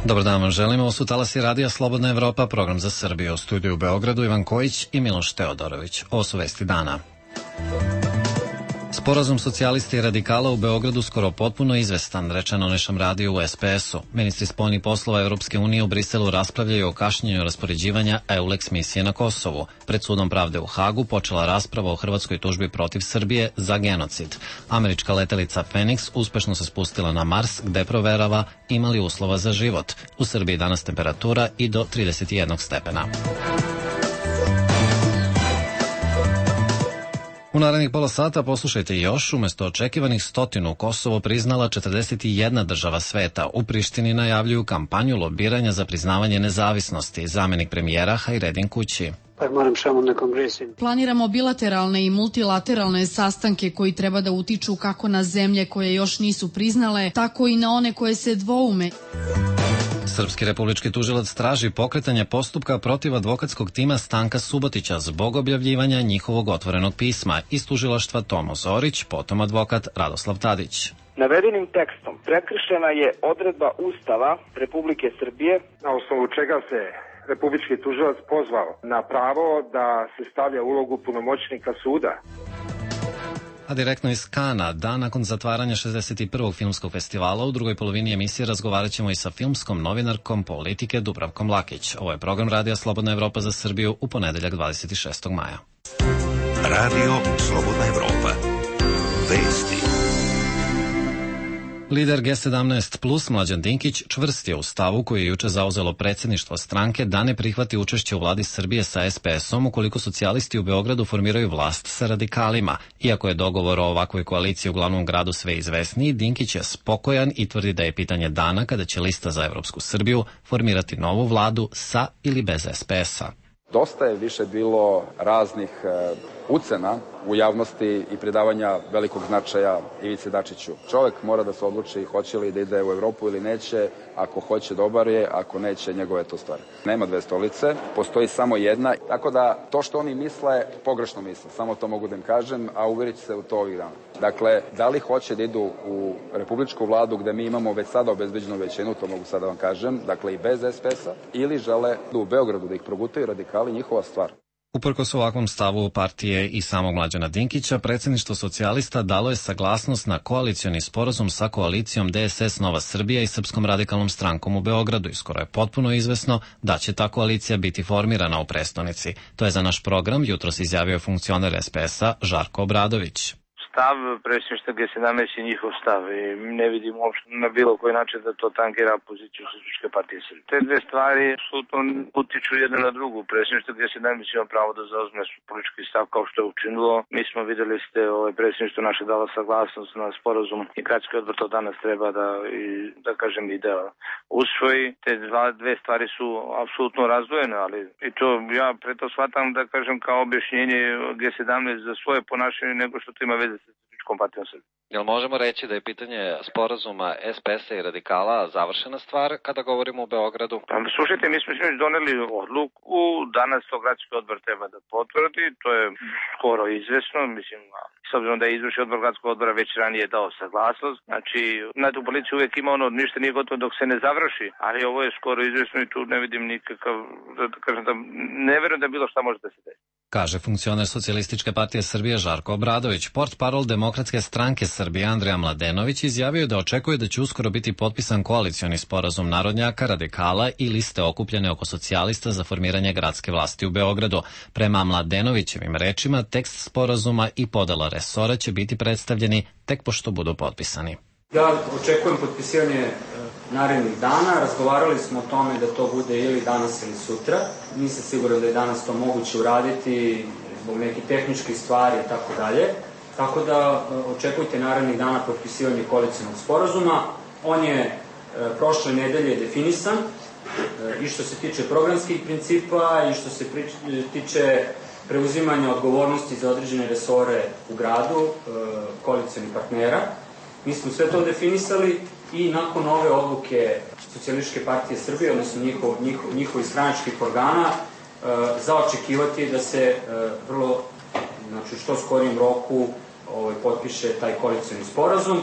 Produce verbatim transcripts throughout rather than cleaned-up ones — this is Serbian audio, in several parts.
Dobar dan vam želimo, ovo su Talasi radija Slobodna Evropa, program za Srbiju. U studiju u Beogradu Ivan Kojić i Miloš Teodorović. Ovo su vesti dana. Sporazum socijalista i radikala u Beogradu skoro potpuno izvestan, rečeno Nešam radiju u es pe es u. Ministri spoljnih poslova Evropske unije u Briselu raspravljaju o kašnjenju raspoređivanja EULEX misije na Kosovu. Pred sudom pravde u Hagu počela rasprava o hrvatskoj tužbi protiv Srbije za genocid. Američka letelica Fenix uspešno se spustila na Mars, gde proverava ima li uslova za život. U Srbiji danas temperatura i do trideset jedan stepena. U narednih pola sata poslušajte još, umesto očekivanih stotinu Kosovo priznala četrdeset jedna država sveta. U Prištini najavljuju kampanju lobiranja za priznavanje nezavisnosti. Zamenik premijera Hajredin Kući. Planiramo bilateralne i multilateralne sastanke koji treba da utiču kako na zemlje koje još nisu priznale, tako i na one koje se dvoume. Srpski republički tužilac traži pokretanje postupka protiv advokatskog tima Stanka Subotića zbog objavljivanja njihovog otvorenog pisma. Iz tužilaštva Tomo Zorić, potom advokat Radoslav Tadić. Navedenim tekstom prekršena je odredba Ustava Republike Srbije, na osnovu čega se republički tužilac pozvao na pravo da se stavlja ulogu punomoćnika suda. A direktno iz Kana, dan nakon zatvaranja šezdeset prvog filmskog festivala, u drugoj polovini emisije razgovarat ćemo i sa filmskom novinarkom politike Dubravkom Lakić. Ovo je program Radija Slobodna Evropa za Srbiju u ponedeljak dvadeset šestog maja. Radio Slobodna Evropa. Vesti. Lider ge sedamnaest plus Mlađan Dinkić čvrst je u stavu koji je juče zauzelo predsjedništvo stranke da ne prihvati učešće u vladi Srbije sa es pe esom ukoliko socijalisti u Beogradu formiraju vlast sa radikalima. Iako je dogovor o ovakvoj koaliciji u glavnom gradu sve izvesniji, Dinkić je spokojan i tvrdi da je pitanje dana kada će lista za Evropsku Srbiju formirati novu vladu sa ili bez es pe esa. Dosta je više bilo raznih e, ucena u javnosti i pridavanja velikog značaja Ivici Dačiću. Čovek mora da se odluči hoće li da ide u Evropu ili neće, ako hoće dobar je, ako neće njegove to stvari. Nema dve stolice, postoji samo jedna, tako da to što oni misle, pogrešno misle, samo to mogu da im kažem, a uverit ću se u to ovih dana. Dakle, da li hoće da idu u republičku vladu gde mi imamo već sada obezbeđenu većinu, to mogu sada da vam kažem, dakle i bez es pe esa, ili žele da u Beogradu da ih progutaju radikali, njihova stvar. Uprkos ovakvom stavu partije i samog Mlađana Dinkića, predsjedništvo socijalista dalo je saglasnost na koalicioni sporazum sa koalicijom de es es Nova Srbija i Srpskom radikalnom strankom u Beogradu i skoro je potpuno izvesno da će ta koalicija biti formirana u prestonici. To je za naš program jutros izjavio funkcioner es pe esa Žarko Obradović. Stav predsjedništva ge sedamnaest je njihov stav i ne vidim uopšte na bilo koji način da to tankira poziciju Socijalističke partije Srbije. Te dve stvari apsolutno utiču jedna na drugu. Predsjedništvo ge sedamnaest ima pravo da zauzme politički stav kao što je učinilo. Mi smo videli ste ovaj predsjedništvo naše dala saglasnost na sporazum i gradski odbor to danas treba da i, da kažem i da usvoji. Te dva, dve stvari su apsolutno razdvojene, ali i to ja preto shvatam da kažem kao objašnjenje ge sedamnaest za svoje ponašanje nego što to ima veze sa Socijalističkom partijom Srbije. Jel možemo reći da je pitanje sporazuma es pe esa i radikala završena stvar kada govorimo o Beogradu? Pa, slušajte, mi smo već doneli odluku, danas to gradski odbor treba da potvrdi, to je skoro izvesno, mislim, s obzirom da je izvršni odbor gradskog odbora već ranije dao saglasnost, znači na tu policiju uvijek ima ono, ništa nije gotovo dok se ne završi, ali ovo je skoro izvesno i tu ne vidim nikakav, da kažem da ne verujem da bilo šta može da se desi. Kaže funkcioner Socijalističke partije Srbije Žarko Obradović. Portparol Demokratske stranke Srbije Andrija Mladenović izjavio da očekuje da će uskoro biti potpisan koalicioni sporazum narodnjaka, radikala i liste okupljene oko socijalista za formiranje gradske vlasti u Beogradu. Prema Mladenovićevim rečima, tekst sporazuma i podela resora će biti predstavljeni tek pošto budu potpisani. Ja očekujem potpisivanje narednih dana, razgovarali smo o tome da to bude ili danas ili sutra. Nisam siguran da je danas to moguće uraditi zbog nekih tehničkih stvari i tako dalje. Tako da očekujte narednih dana potpisivanje koalicijnog sporazuma. On je e, prošle nedelje definisan e, i što se tiče programskih principa i što se prič, tiče preuzimanja odgovornosti za određene resore u gradu e, koalicijnih partnera. Mi smo sve to definisali i nakon ove odluke Socijalističke partije Srbije, odnosno njihov, njihov, njihovih stranačkih organa, e, za očekivati je da se e, vrlo, znači u što skorijim roku ovaj, potpiše taj koalicioni sporazum.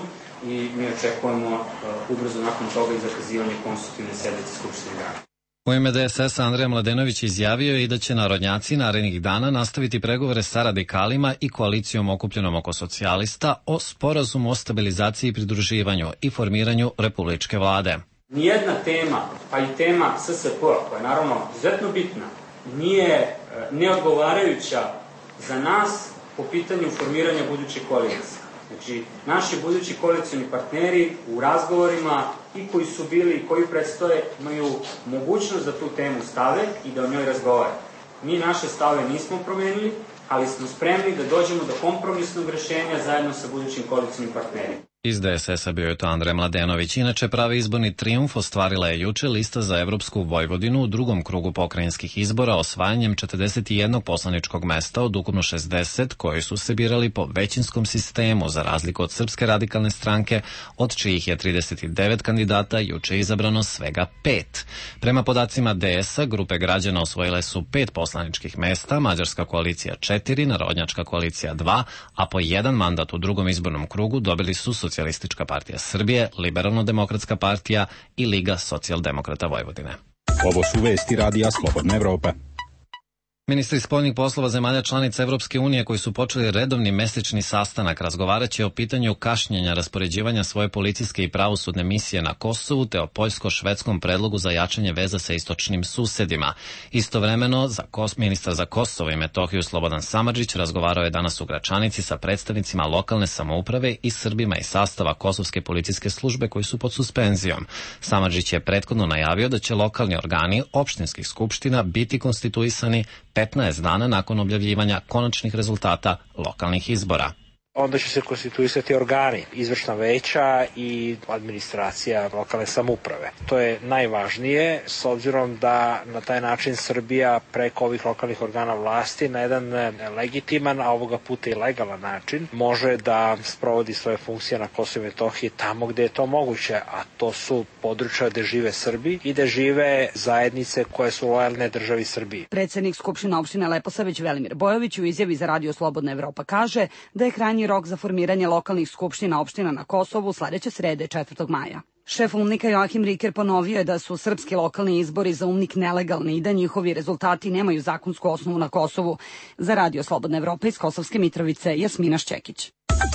i mi očekujemo ubrzo nakon toga i zakazivanje konstitutivne sednice Skupštine grada. U ime D S S-a Andrija Mladenović izjavio i da će narodnjaci narednih dana nastaviti pregovore sa radikalima i koalicijom okupljenom oko socijalista o sporazumu o stabilizaciji i pridruživanju i formiranju republičke vlade. Nijedna tema, pa i tema S S P-a, koja je naravno izuzetno bitna, nije neodgovarajuća za nas po pitanju formiranja buduće koalicije. Znači, naši budući koalicioni partneri u razgovorima i koji su bili i koji predstoje imaju mogućnost da tu temu stave i da o njoj razgovore. Mi naše stave nismo promenili, ali smo spremni da dođemo do kompromisnog rešenja zajedno sa budućim koalicionim partnerima. Iz D S S-a bio je to Andrej Mladenović. Inače, pravi izborni trijumf ostvarila je juče lista za Evropsku Vojvodinu u drugom krugu pokrajinskih izbora osvajanjem četrdeset jednog poslaničkog mesta od ukupno šezdeset koji su se birali po većinskom sistemu za razliku od Srpske radikalne stranke, od čijih je trideset devet kandidata juče izabrano svega pet. Prema podacima D S-a, grupe građana osvojile su pet poslaničkih mesta, Mađarska koalicija četiri, Narodnjačka koalicija dva, a po jedan mandat u drugom izbornom krugu dobili su Socijalistička partija Srbije, Liberalno-demokratska partija i Liga socijaldemokrata Vojvodine. Ovo su vesti Radija Slobodna Evropa. Ministri spoljnih poslova zemalja članica Evropske unije koji su počeli redovni mesečni sastanak razgovaraće o pitanju kašnjenja raspoređivanja svoje policijske i pravosudne misije na Kosovu te o poljsko-švedskom predlogu za jačanje veza sa istočnim susedima. Istovremeno, za Kos, ministar za Kosovo i Metohiju Slobodan Samardžić razgovarao je danas u Gračanici sa predstavnicima lokalne samouprave i Srbima iz sastava kosovske policijske službe koji su pod suspenzijom. Samardžić je prethodno najavio da će lokalni organi opštinskih skupština biti konstituisani petnaest dana nakon objavljivanja konačnih rezultata lokalnih izbora. Onda će se konstituisati organi, izvršna veća i administracija lokalne samouprave. To je najvažnije s obzirom da na taj način Srbija preko ovih lokalnih organa vlasti na jedan legitiman, a ovoga puta i legalan način može da sprovodi svoje funkcije na Kosovu i Metohiji tamo gde je to moguće, a to su područja gde žive Srbi i gde žive zajednice koje su lojalne državi Srbiji. Predsednik Skupštine opštine Leposavić Velimir Bojović u izjavi za Radio Slobodna Evropa kaže da je krajnji rok za formiranje lokalnih skupština opština na Kosovu sledeće srede četvrtog maja. Šef UNMNIK-a Joachim Riker ponovio je da su srpski lokalni izbori za UNMNIK nelegalni i da njihovi rezultati nemaju zakonsku osnovu na Kosovu. Za Radio Slobodna Evropa iz Kosovske Mitrovice, Jasmina Šćekić.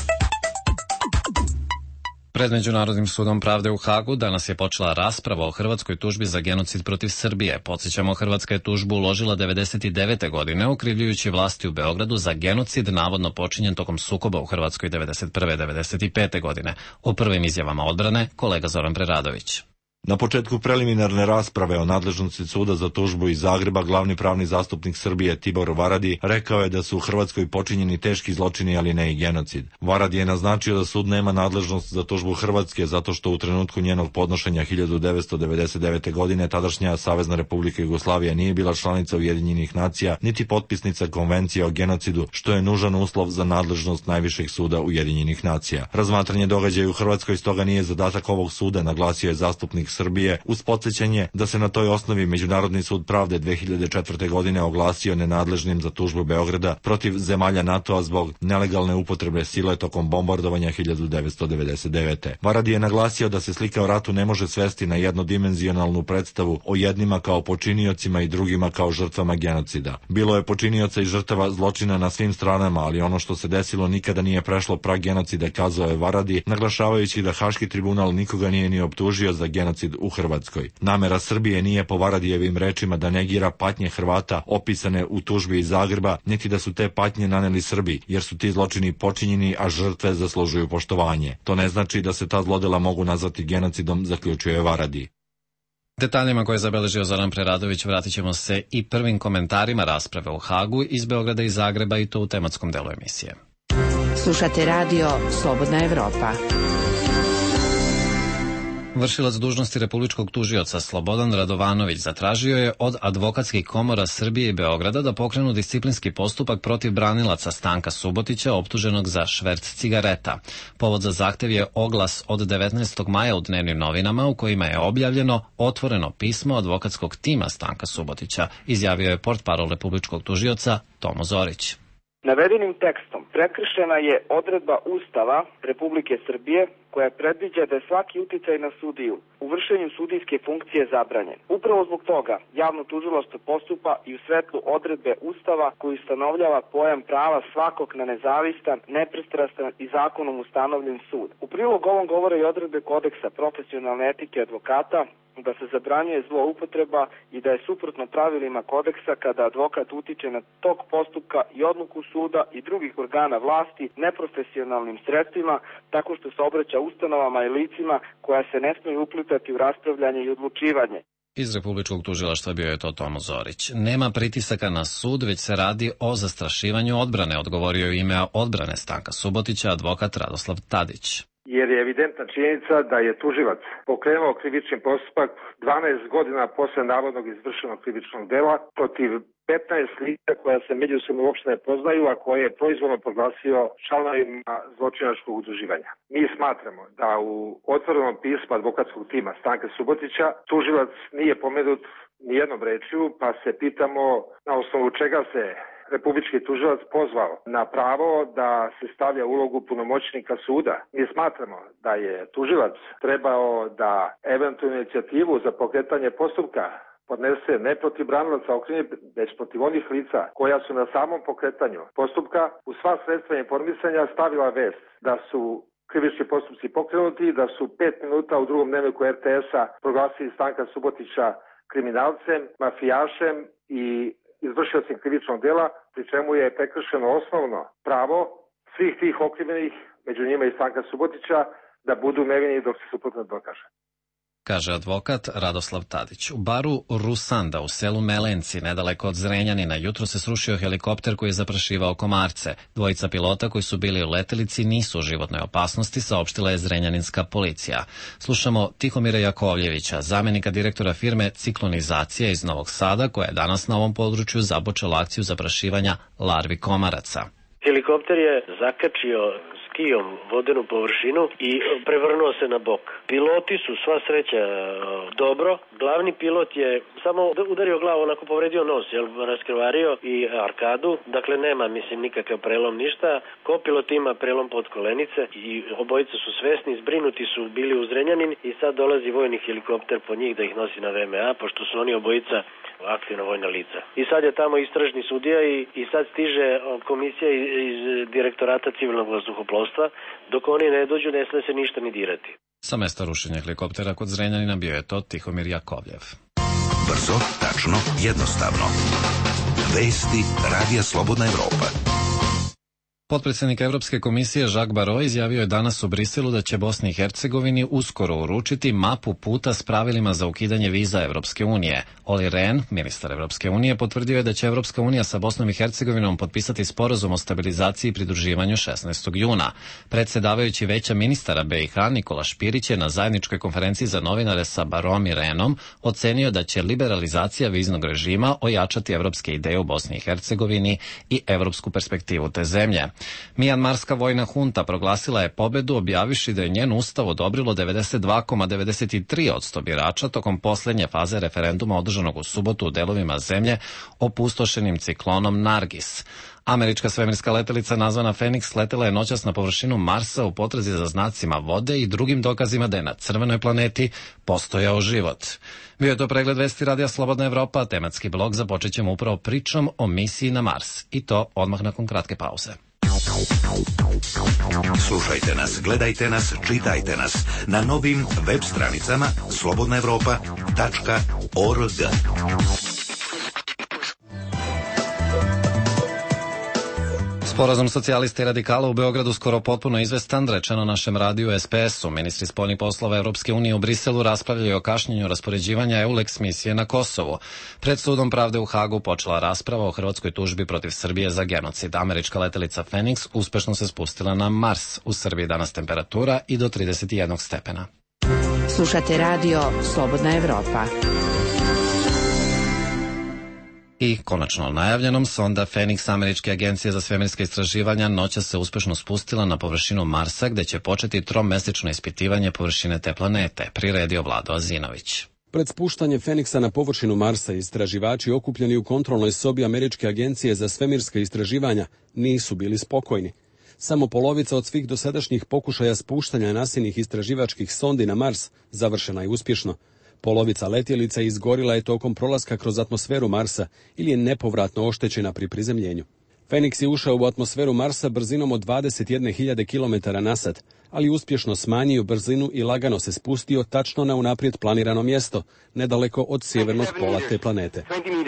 Pred Međunarodnim sudom pravde u Hagu danas je počela rasprava o hrvatskoj tužbi za genocid protiv Srbije. Podsjećamo, Hrvatska je tužbu uložila devedeset devete godine, okrivljujući vlasti u Beogradu za genocid navodno počinjen tokom sukoba u Hrvatskoj devedeset prve devedeset pete godine. O prvim izjavama odbrane kolega Zoran Preradović. Na početku preliminarne rasprave o nadležnosti suda za tužbu iz Zagreba, glavni pravni zastupnik Srbije Tibor Varadi rekao je da su u Hrvatskoj počinjeni teški zločini, ali ne i genocid. Varadi je naznačio da sud nema nadležnost za tužbu Hrvatske zato što u trenutku njenog podnošenja hiljadu devetsto devedeset devete. godine tadašnja Savezna Republika Jugoslavija nije bila članica Ujedinjenih nacija niti potpisnica Konvencije o genocidu, što je nužan uslov za nadležnost najvišeg suda Ujedinjenih nacija. Razmatranje događaja u Hrvatskoj stoga nije zadatak ovog suda, naglasio je zastupnik Srbije, uz podsjećanje da se na toj osnovi Međunarodni sud pravde dve hiljade četvrte. godine oglasio nenadležnim za tužbu Beograda protiv zemalja NATO-a zbog nelegalne upotrebe sile tokom bombardovanja hiljadu devetsto devedeset devete. Varadi je naglasio da se slika o ratu ne može svesti na jednodimenzionalnu predstavu o jednima kao počiniocima i drugima kao žrtvama genocida. Bilo je počinioca i žrtava zločina na svim stranama, ali ono što se desilo nikada nije prešlo prag genocida, kazao je Varadi, naglašavajući da Haški tribunal nikoga nije ni optužio za genocid u Hrvatskoj. Namera Srbije nije po Varadijevim rečima da negira patnje Hrvata opisane u tužbi iz Zagreba, niti da su te patnje naneli Srbi, jer su ti zločini počinjeni, a žrtve zaslužuju poštovanje. To ne znači da se ta zlodela mogu nazvati genocidom, zaključuje Varadi. Detaljima koje je zabeležio Zoran Preradović vratit ćemo se i prvim komentarima rasprave u Hagu iz Beograda i Zagreba, i to u tematskom delu emisije. Slušate Radio Slobodna Evropa. Vršilac dužnosti republičkog tužioca Slobodan Radovanović zatražio je od advokatskih komora Srbije i Beograda da pokrenu disciplinski postupak protiv branilaca Stanka Subotića, optuženog za šverc cigareta. Povod za zahtev je oglas od devetnaestog maja u dnevnim novinama u kojima je objavljeno otvoreno pismo advokatskog tima Stanka Subotića, izjavio je portparol republičkog tužioca Tomo Zorić. Navedenim tekstom Prekršena je odredba Ustava Republike Srbije koja predviđa da je svaki uticaj na sudiju u vršenju sudijske funkcije zabranjen. Upravo zbog toga javno tužilaštvo postupa i u svetlu odredbe Ustava koji ustanovljava pojam prava svakog na nezavistan, nepristrastan i zakonom ustanovljen sud. U prilog ovom govore i odredbe kodeksa profesionalne etike advokata da se zabranjuje zloupotreba i da je suprotno pravilima kodeksa kada advokat utiče na tok postupka i odluku suda i drugih organa vlasti neprofesionalnim sredstvima tako što se obraća ustanovama i licima koja se ne smiju uplitati u raspravljanje i odlučivanje. Iz Republičkog tužilaštva bio je to Tomo Zorić. Nema pritisaka na sud, već se radi o zastrašivanju odbrane, odgovorio je ime odbrane Stanka Subotića advokat Radoslav Tadić. Jer je evidentna činjenica da je tužilac pokrenuo krivični postupak dvanaest godina posle navodnog izvršenog krivičnog dela protiv petnaest lica koja se međusobno uopšte ne poznaju, a koje je proizvoljno proglasio članovima zločinačkog udruživanja. Mi smatramo da u otvorenom pismu advokatskog tima Stanka Subotića tužilac nije pomenut nijednom rečju, pa se pitamo na osnovu čega se Republički tužilac pozvao na pravo da se stavlja ulogu punomoćnika suda. Mi smatramo da je tužilac trebao da eventualnu inicijativu za pokretanje postupka podnese ne protiv branilaca okrivljenih, već protiv onih lica koja su na samom pokretanju postupka u sva sredstva informisanja stavila vest da su krivični postupci pokrenuti, da su pet minuta u drugom dnevniku er te es a proglasili Stanka Subotića kriminalcem, mafijašem i izvršiocem krivičnog dela, pri čemu je prekršeno osnovno pravo svih tih okrivljenih, među njima i Stanka Subotića, da budu nevini dok se suprotno dokaže. Kaže advokat Radoslav Tadić. U baru Rusanda u selu Melenci, nedaleko od Zrenjanina, jutro se srušio helikopter koji je zaprašivao komarce. Dvojica pilota koji su bili u letelici nisu u životnoj opasnosti, saopštila je zrenjaninska policija. Slušamo Tihomira Jakovljevića, zamenika direktora firme Ciklonizacija iz Novog Sada, koja je danas na ovom području započela akciju zaprašivanja larvi komaraca. Helikopter je zakačio skijom vodenu površinu i prevrnuo se na bok. Piloti su, sva sreća, dobro. Glavni pilot je samo udario glavu, onako povredio nos, jel, raskrvario i arkadu. Dakle, nema, mislim, nikakav prelom, ništa. Kopilot ima prelom pod kolenice i obojica su svesni, zbrinuti su bili u Zrenjanin i sad dolazi vojni helikopter po njih da ih nosi na ve eme a, pošto su oni obojica aktivna vojna lica. I sad je tamo istražni sudija i, i sad stiže komisija iz, iz direktorata civilnog vazduhoplovstva. Dok oni ne dođu, ne sme se ništa ni dirati. Sa mesta rušenja helikoptera kod Zrenjanina bio je to Tihomir Jakovljev. Brzo, tačno, jednostavno. Vesti Radija Slobodna Evropa. Potpredsjednik Evropske komisije Jacques Barrot izjavio je danas u Briselu da će Bosni i Hercegovini uskoro uručiti mapu puta s pravilima za ukidanje viza Evropske unije. Olli Rehn, ministar Evropske unije, potvrdio je da će Evropska unija sa Bosnom i Hercegovinom potpisati sporazum o stabilizaciji i pridruživanju šesnaestog juna. Predsjedavajući Veća ministara be i ha Nikola Špirić je na zajedničkoj konferenciji za novinare sa Barrotom i Rehnom ocenio da će liberalizacija viznog režima ojačati evropske ideje u Bosni i Hercegovini i evropsku perspektivu te zemlje. Mijanmarska vojna hunta proglasila je pobedu objavivši da je njen ustav odobrilo devedeset dva zarez devedeset tri posto birača tokom posljednje faze referenduma održanog u subotu u delovima zemlje opustošenim ciklonom Nargis. Američka svemirska letelica nazvana Phoenix letela je noćas na površinu Marsa u potrazi za znacima vode i drugim dokazima da je na crvenoj planeti postojao život. Bio je to pregled vesti Radija Slobodna Evropa, tematski blog započet ćemo upravo pričom o misiji na Mars i to odmah nakon kratke pauze. Slušajte nas, gledajte nas, čitajte nas na novim web stranicama slobodna evropa tačka org. Sporazum socijalista i radikala u Beogradu skoro potpuno izvestan, rečeno našem radiju es pe es u. Ministri spoljnih poslova Evropske unije u Briselu raspravljaju o kašnjenju raspoređivanja EULEX misije na Kosovu. Pred sudom pravde u Hagu počela rasprava o hrvatskoj tužbi protiv Srbije za genocid. Američka letelica Phoenix uspešno se spustila na Mars. U Srbiji danas temperatura i do trideset jedan stepena. Slušate radio Slobodna Evropa. I konačno najavljenom sonda Phoenix američke agencije za svemirska istraživanja noćas se uspešno spustila na površinu Marsa gde će početi tromesečno ispitivanje površine te planete, priredio Vlado Azinović. Pred spuštanje Feniksa na površinu Marsa istraživači okupljeni u kontrolnoj sobi Američke agencije za svemirska istraživanja nisu bili spokojni. Samo polovica od svih dosadašnjih pokušaja spuštanja nasilnih istraživačkih sondi na Mars završena je uspješno. Polovica letjelica izgorila je tokom prolaska kroz atmosferu Marsa ili je nepovratno oštećena pri prizemljenju. Phoenix je ušao u atmosferu Marsa brzinom od dvadeset jedne hiljade kilometara na sat, ali uspješno smanjio brzinu i lagano se spustio tačno na unaprijed planirano mjesto, nedaleko od sjevernog pola te planete.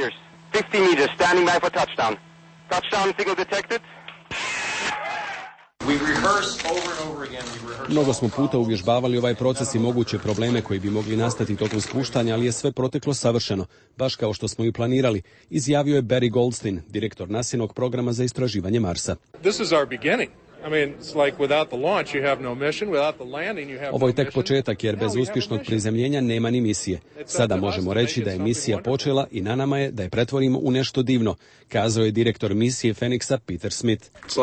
Mnogo smo puta uvježbavali ovaj proces i moguće probleme koji bi mogli nastati tokom spuštanja, ali je sve proteklo savršeno, baš kao što smo i planirali, izjavio je Barry Goldstein, direktor nasilnog programa za istraživanje Marsa. Ovo je tek početak, jer bez uspješnog prizemljenja nema ni misije. Sada možemo reći da je misija počela i na nama je da je pretvorimo u nešto divno, kazao je direktor misije Phoenixa Peter Smith.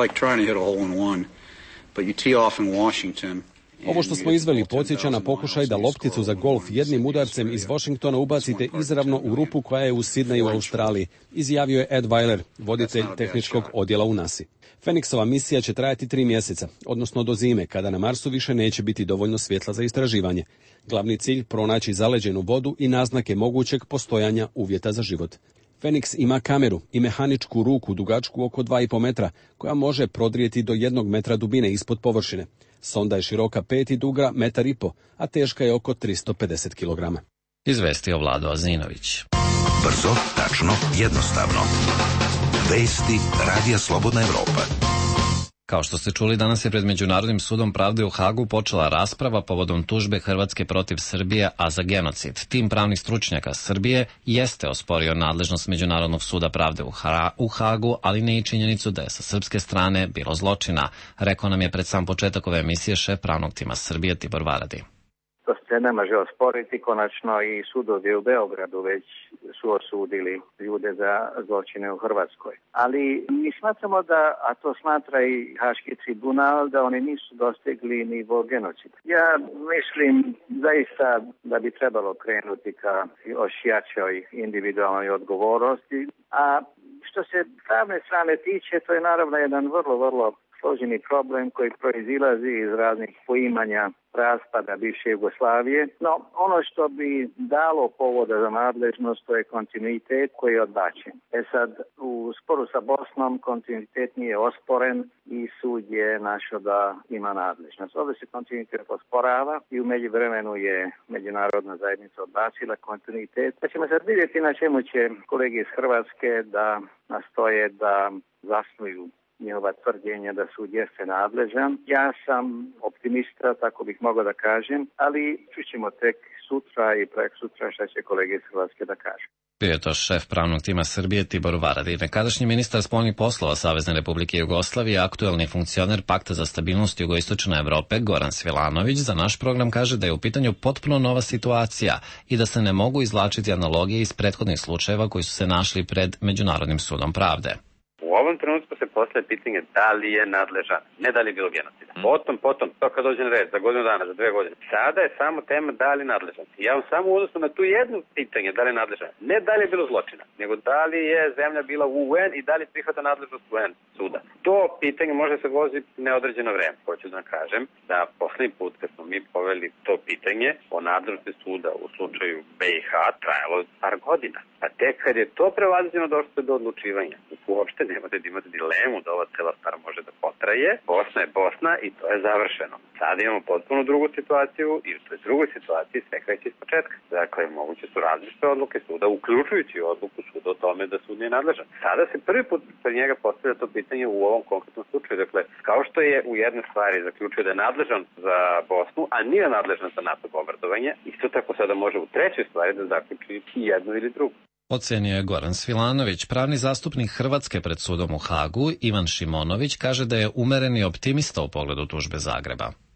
Ovo što smo izveli podsjeća na pokušaj da lopticu za golf jednim udarcem iz Washingtona ubacite izravno u rupu koja je u Sidneju u Australiji, izjavio je Ed Weiler, voditelj tehničkog odjela u nasi. Phoenixova misija će trajati tri mjeseca, odnosno do zime, kada na Marsu više neće biti dovoljno svjetla za istraživanje. Glavni cilj pronaći zaleđenu vodu i naznake mogućeg postojanja uvjeta za život. Phoenix ima kameru i mehaničku ruku dugačku oko dva i pol metra, koja može prodrijeti do jednog metra dubine ispod površine. Sonda je široka pet i duga metar i po, a teška je oko tristo pedeset kilograma. Izvestio Vlado Azinović. Brzo, tačno, jednostavno. Vesti Radija Slobodna Evropa. Kao što ste čuli, danas je pred Međunarodnim sudom pravde u Hagu počela rasprava povodom tužbe Hrvatske protiv Srbije, a za genocid. Tim pravnih stručnjaka Srbije jeste osporio nadležnost Međunarodnog suda pravde u, ha- u Hagu, ali ne i činjenicu da je sa srpske strane bilo zločina. Rekao nam je pred sam početak ove emisije šef pravnog tima Srbije Tibor Varadi. To se ne može osporiti, konačno i sudovi u Beogradu već su osudili ljude za zločine u Hrvatskoj. Ali mi smatramo da, a to smatra i Haški tribunal, da oni nisu dostigli nivo genocida. Ja mislim zaista da bi trebalo krenuti ka još jačoj individualnoj odgovornosti, a što se pravne strane tiče, to je naravno jedan vrlo, vrlo složeni problem koji proizilazi iz raznih poimanja raspada bivše Jugoslavije. No, ono što bi dalo povoda za nadležnost, to je kontinuitet koji je odbačen. E sad, u sporu sa Bosnom kontinuitet nije osporen i sud je našao da ima nadležnost. Ovdje se kontinuitet osporava i u međuvremenu je međunarodna zajednica odbacila kontinuitet. Pa ćemo sad vidjeti na čemu će kolege iz Hrvatske da nastoje da zasnuju njihova tvrdjenja da sud jeste nadležan. Ja sam optimista, tako bih mogao da kažem, ali čućemo tek sutra i prek sutra šta će kolege iz Hrvatske da kažu. Bio je to šef pravnog tima Srbije Tibor Varadi. Nekadašnji ministar spoljnih poslova Savezne Republike Jugoslavije, aktuelni funkcioner Pakta za stabilnost Jugoistočne Evrope Goran Svilanović za naš program kaže da je u pitanju potpuno nova situacija i da se ne mogu izvlačiti analogije iz prethodnih slučajeva koji su se našli pred Međunarodnim sudom pravde. U ovom trenutku se postavlja pitanje da li je nadležan, ne da li je bilo genocida. Potom, potom, to kad dođe na red, za godinu dana, za dve godine. Sada je samo tema da li je nadležan. Ja vam samo odnosno na tu jednu pitanje da li je nadležan, ne da li je bilo zločina, nego da li je zemlja bila u U N i da li prihvata nadležnost U N suda. To pitanje može se vozi neodređeno vreme. Hoću da kažem da poslednji put kad smo mi poveli to pitanje o nadležnosti suda u slučaju B i H trajalo par godina. A tek kad je to prevaziđeno došlo do odlučivanja, uopšte nemate da imate dilemu da ova cela stvar može da potraje. Bosna je Bosna i to je završeno. Sada imamo potpuno drugu situaciju i u toj drugoj situaciji sve kreće iz početka. Dakle, moguće su različite odluke suda, uključujući odluku suda o tome da sud nije nadležan. Sada se prvi put pred njega postavlja to pitanje u ovom konkretnom slučaju. Dakle, kao što je u jednoj stvari zaključio da je nadležan za Bosnu, a nije nadležan za NATO bombardovanje, isto tako sada može u trećoj stvari da zaključi i jednu ili drugu. Ocenio je Goran Svilanović. Pravni zastupnik Hrvatske pred sudom u Hagu, Ivan Šimonović, kaže da je umeren i optimista u pogledu tužbe Zagreba.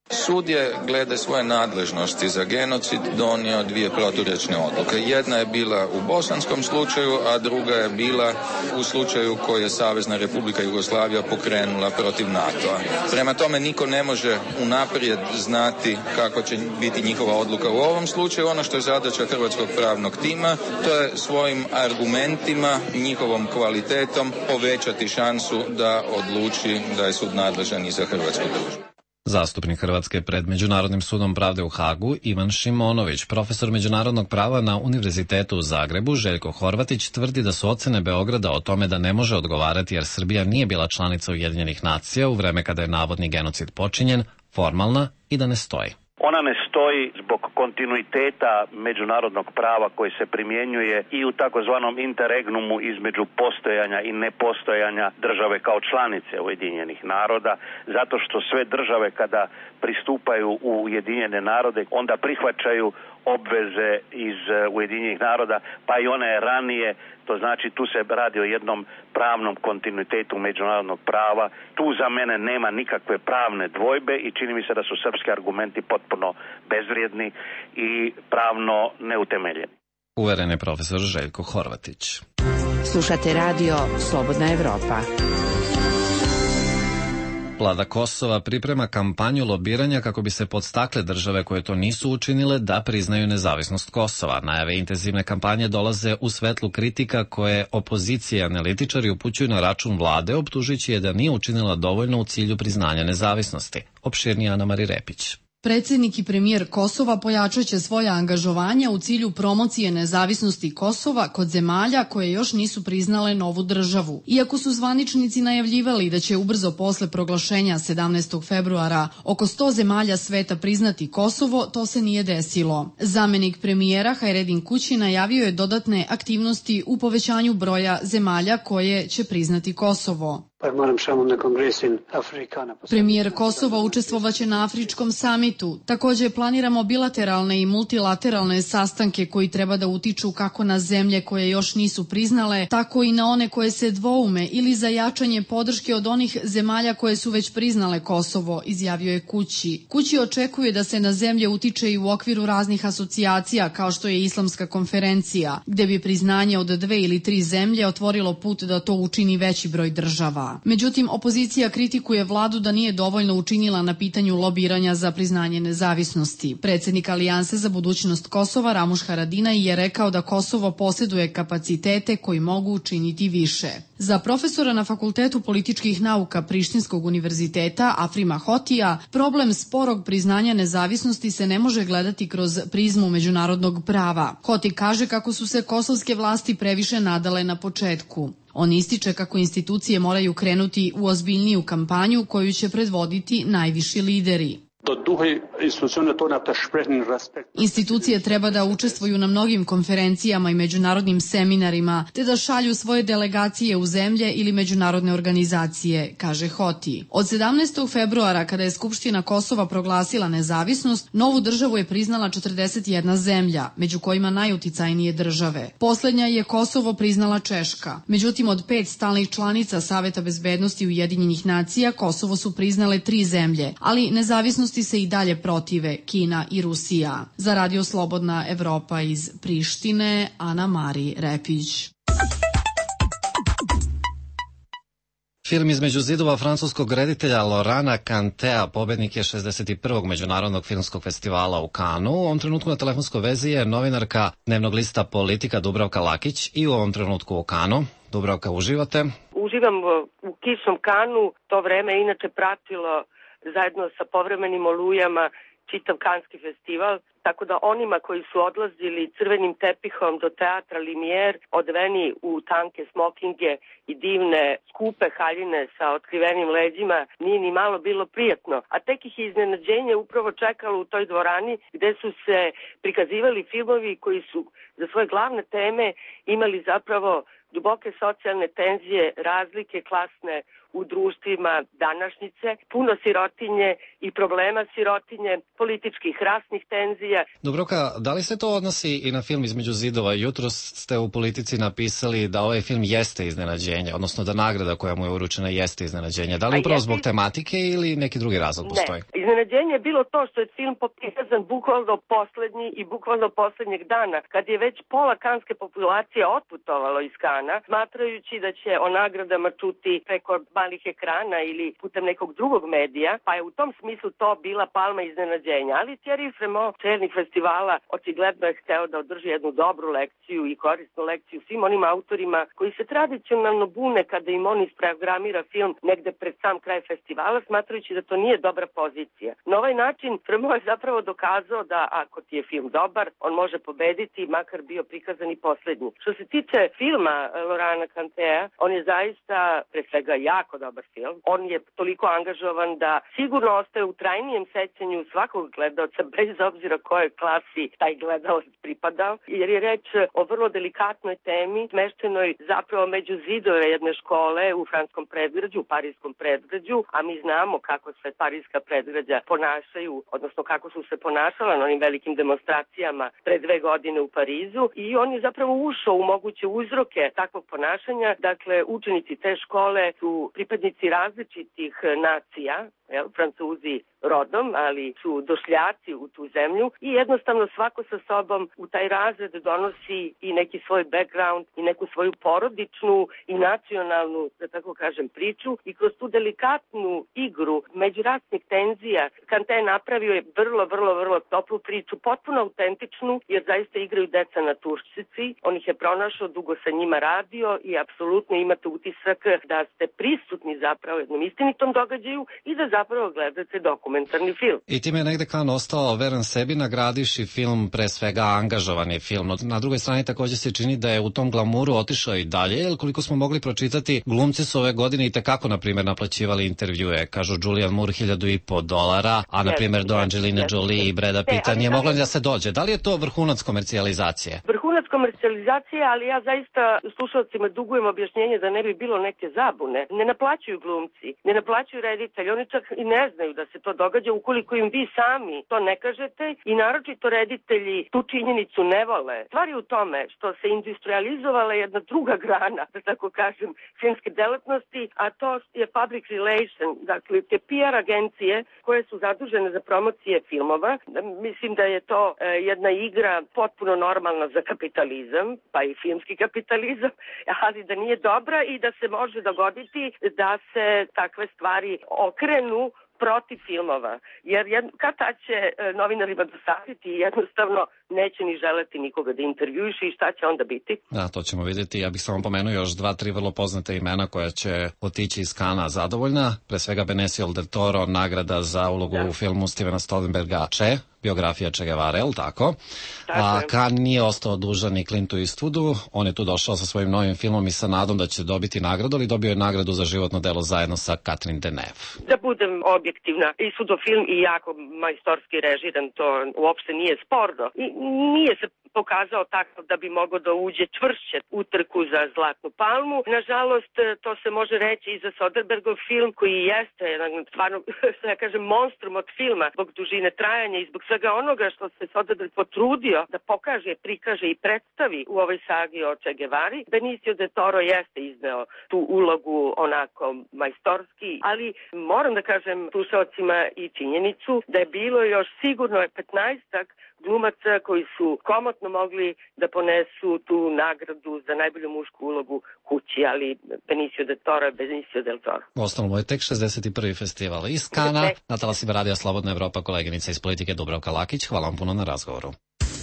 Sud je glede svoje nadležnosti za genocid donio dvije proturječne odluke. Jedna je bila u bosanskom slučaju, a druga je bila u slučaju koji je Savezna Republika Jugoslavija pokrenula protiv NATO-a. Prema tome niko ne može unaprijed znati kako će biti njihova odluka u ovom slučaju. Ono što je zadaća hrvatskog pravnog tima, to je svojim argumentima, njihovom kvalitetom povećati šansu da odluči da je sud nadležan i za hrvatsku tužbu. Zastupnik Hrvatske pred Međunarodnim sudom pravde u Hagu Ivan Šimonović, profesor međunarodnog prava na Univerzitetu u Zagrebu Željko Horvatić tvrdi da su ocene Beograda o tome da ne može odgovarati jer Srbija nije bila članica Ujedinjenih nacija u vreme kada je navodni genocid počinjen, formalna i da ne stoji. Ona ne stoji zbog kontinuiteta međunarodnog prava koji se primjenjuje i u takozvanom interregnumu između postojanja i nepostojanja države kao članice Ujedinjenih naroda, zato što sve države kada pristupaju u Ujedinjene narode onda prihvaćaju obveze iz Ujedinjenih naroda, pa i one ranije. To znači tu se radi o jednom pravnom kontinuitetu međunarodnog prava. Tu za mene nema nikakve pravne dvojbe i čini mi se da su srpski argumenti potpuno bezvrijedni i pravno neutemeljeni. Uveren je profesor Željko Horvatić. Slušate radio Slobodna Evropa. Vlada Kosova priprema kampanju lobiranja kako bi se podstakle države koje to nisu učinile da priznaju nezavisnost Kosova. Najave intenzivne kampanje dolaze u svetlu kritika koje opozicije i analitičari upućuju na račun vlade, optužujući je da nije učinila dovoljno u cilju priznanja nezavisnosti. Opširnije Ana Mari Repić. Predsjednik i premijer Kosova pojačat će svoje angažovanje u cilju promocije nezavisnosti Kosova kod zemalja koje još nisu priznale novu državu. Iako su zvaničnici najavljivali da će ubrzo posle proglašenja sedamnaestog februara oko sto zemalja sveta priznati Kosovo, to se nije desilo. Zamenik premijera Hajredin Kući najavio je dodatne aktivnosti u povećanju broja zemalja koje će priznati Kosovo. Premijer Kosova učestvovaće na Afričkom samitu. Također planiramo bilateralne i multilateralne sastanke koji treba da utiču kako na zemlje koje još nisu priznale, tako i na one koje se dvoume ili za jačanje podrške od onih zemalja koje su već priznale Kosovo, izjavio je Kući. Kući očekuje da se na zemlje utiče i u okviru raznih asocijacija kao što je Islamska konferencija, gde bi priznanje od dve ili tri zemlje otvorilo put da to učini veći broj država. Međutim, opozicija kritikuje vladu da nije dovoljno učinila na pitanju lobiranja za priznanje nezavisnosti. Predsjednik Alijanse za budućnost Kosova Ramuš Haradinaj je rekao da Kosovo posjeduje kapacitete koji mogu učiniti više. Za profesora na Fakultetu političkih nauka Prištinskog univerziteta Afrima Hotija, problem sporog priznanja nezavisnosti se ne može gledati kroz prizmu međunarodnog prava. Hoti kaže kako su se kosovske vlasti previše nadale na početku. On ističe kako institucije moraju krenuti u ozbiljniju kampanju koju će predvoditi najviši lideri. Institucije treba da učestvuju na mnogim konferencijama i međunarodnim seminarima, te da šalju svoje delegacije u zemlje ili međunarodne organizacije, kaže Hoti. Od sedamnaestog februara, kada je Skupština Kosova proglasila nezavisnost, novu državu je priznala četrdeset jedna zemlja, među kojima najuticajnije države. Poslednja je Kosovo priznala Češka. Međutim, od pet stalnih članica Saveta bezbednosti Ujedinjenih nacija, Kosovo su priznale tri zemlje, ali nezavisnost se i dalje protive Kina i Rusija. Za Radio Slobodna Evropa iz Prištine, Ana Mari Repić. Film Između zidova francuskog reditelja Laurana Cantea pobednik je šezdeset prvog Međunarodnog filmskog festivala u Kanu. U ovom trenutku na telefonskoj vezi je novinarka dnevnog lista Politika Dubravka Lakić i u ovom trenutku u Kanu. Dubravka, uživate? Uživam u kišnom Kanu. To vreme je inače pratilo zajedno sa povremenim olujama čitav Kanski festival, tako da onima koji su odlazili crvenim tepihom do teatra Limijer, odveni u tanke smokinge i divne skupe haljine sa otkrivenim leđima, nije ni malo bilo prijatno. A tek ih je iznenađenje upravo čekalo u toj dvorani gde su se prikazivali filmovi koji su za svoje glavne teme imali zapravo duboke socijalne tenzije, razlike klasne u društvima današnjice, puno sirotinje i problema sirotinje, političkih rasnih tenzija, nasilja. Dubravka, da li se to odnosi i na film Između zidova? Jutros ste u Politici napisali da ovaj film jeste iznenađenje, odnosno da nagrada koja mu je uručena jeste iznenađenje. Da li upravo zbog tematike ili neki drugi razlog postoji? Ne, iznenađenje je bilo to što je film prikazan bukvalno poslednji i bukvalno poslednjeg dana, kad je već pola kanske populacije otputovalo iz Kana, smatrajući da će o nagradama čuti preko malih ekrana ili putem nekog drugog medija, pa je u tom smislu to bila palma iznenađenja. Ali Thierry Fremont, čelnik festivala, očigledno je hteo da održi jednu dobru lekciju i korisnu lekciju svim onim autorima koji se tradicionalno bune kada im on isprogramira film negde pred sam kraj festivala, smatrajući da to nije dobra pozicija. Na ovaj način Fremont je zapravo dokazao da ako ti je film dobar, on može pobediti, makar bio prikazan i poslednji. Što se tiče filma Laurana Cantea, on je zaista pre svega jako dobar film. On je toliko angažovan da sigurno ostaje u trajnijem sećanju svakog gledaoca, bez obzira kojoj klasi taj gledalac pripadao, jer je reč o vrlo delikatnoj temi, smeštenoj zapravo među zidove jedne škole u franskom predgrađu, u parijskom predgrađu, a mi znamo kako se parijska predgrađa ponašaju, odnosno kako su se ponašala na onim velikim demonstracijama pre dve godine u Parizu, i on je zapravo ušao u moguće uzroke takvog ponašanja. Dakle, učenici te škole su pripadnici različitih nacija, jel, Francuzi rodom, ali su došljaci u tu zemlju, i jednostavno svako sa sobom u taj razred donosi i neki svoj background i neku svoju porodičnu i nacionalnu, da tako kažem, priču, i kroz tu delikatnu igru međurasnih tenzija Kante je napravio je vrlo, vrlo, vrlo toplu priču, potpuno autentičnu, jer zaista igraju deca na tuščici, on ih je pronašao, dugo sa njima radio i apsolutno imate utisak da ste prisutni zapravo jednom istinitom događaju i da zapravo gledate dokumentarni film. I time je negde Kan ostao veran sebi, nagradivši film pre svega angažovani film. Na drugoj strani takođe se čini da je u tom glamuru otišao i dalje, jer koliko smo mogli pročitati, glumci su ove godine i tekako, na primjer, naplaćivali intervjue. Kažu Julian Moore hiljadu i po dolara, a na primjer do Angelina Jolie i Breda Pitta nije moglo da se dođe. Da li je to vrhunac komercijalizacije? Vrhunac komercijalizacije, ali ja zaista slušalcima dugujem objašnjenje da ne bi bilo neke zabune. Ne naplaćuju glumci, ne naplaćuju reditelji, oni čak i ne znaju da se to događa ukoliko im vi sami to ne kažete, i naročito reditelji tu činjenicu ne vole. Stvar je u tome što se industrializovala jedna druga grana, da tako kažem, filmske delatnosti, a to je public relation, dakle te P R agencije koje su zadužene za promocije filmova. Mislim da je to jedna igra potpuno normalna za kapitalizam, pa i filmski kapitalizam, ali da nije dobra i da se može dogoditi da se takve stvari okrenu protiv filmova, jer kad ta će novinarima dosaditi i jednostavno neće ni želeti nikoga da intervjuiše, i šta će onda biti? Da, to ćemo vidjeti. Ja bih samo pomenuo još dva, tri vrlo poznate imena koja će otići iz Kana zadovoljna. Pre svega Benicio del Toro, nagrada za ulogu da. u filmu Stevena Stoltenberga Che, biografija Che Guevara, je li tako? tako A Kan nije ostao dužan i Clintu Eastwoodu, on je tu došao sa svojim novim filmom i sa nadom da će dobiti nagradu, ali dobio je nagradu za životno delo zajedno sa Catherine Deneuve. Da budem objektivna, Eastwoodov film i jako majstorski režiran, to uopšte nije sporno. I nije se pokazao tako da bi mogao da uđe čvršće u trku za Zlatnu palmu. Nažalost, to se može reći i za Soderbergov film, koji jeste jedan stvarno, ja kažem, monstrum od filma zbog dužine trajanja i zbog svega onoga što se Soderberg potrudio da pokaže, prikaže i predstavi u ovoj sagi o Che Guevari. Benicio del Toro jeste izneo tu ulogu onako majstorski, ali moram da kažem slušalcima i činjenicu da je bilo još sigurno petnaestak glumaca koji su komotno mogli da ponesu tu nagradu za najbolju mušku ulogu kući, ali Benicio del Toro je Benicio del Toro. Ostalom, ovo je tek šezdeset i prvi festival iz Kana. Na talasima Radija Slobodna Evropa, koleginica iz Politike Dubravka Lakić. Hvala vam puno na razgovoru.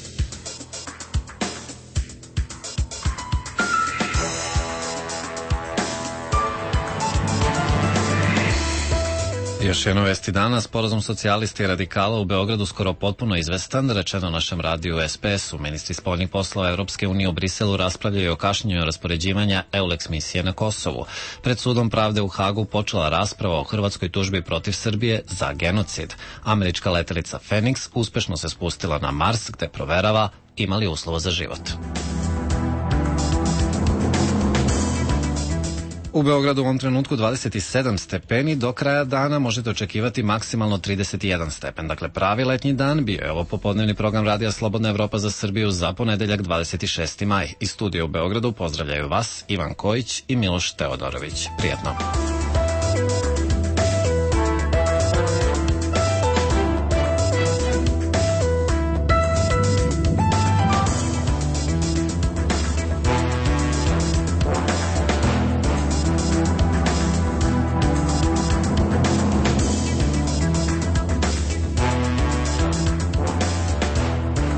Još jedno vesti dana, sporazum socijalista i radikala u Beogradu skoro potpuno izvestan, rečeno našem radiju S P S-u. Ministri spoljnih poslova Evropske unije u Briselu raspravljaju o kašnjenju raspoređivanja EULEX misije na Kosovu. Pred sudom pravde u Hagu počela rasprava o hrvatskoj tužbi protiv Srbije za genocid. Američka letelica Phoenix uspešno se spustila na Mars, gde proverava ima li uslova za život. U Beogradu u ovom trenutku dvadeset sedam stepeni, do kraja dana možete očekivati maksimalno trideset jedan stepen. Dakle, pravi letnji dan bio je ovo popodnevni program Radija Slobodna Evropa za Srbiju za ponedeljak dvadeset šesti maj. Iz studija u Beogradu pozdravljaju vas Ivan Kojić i Miloš Teodorović. Prijetno.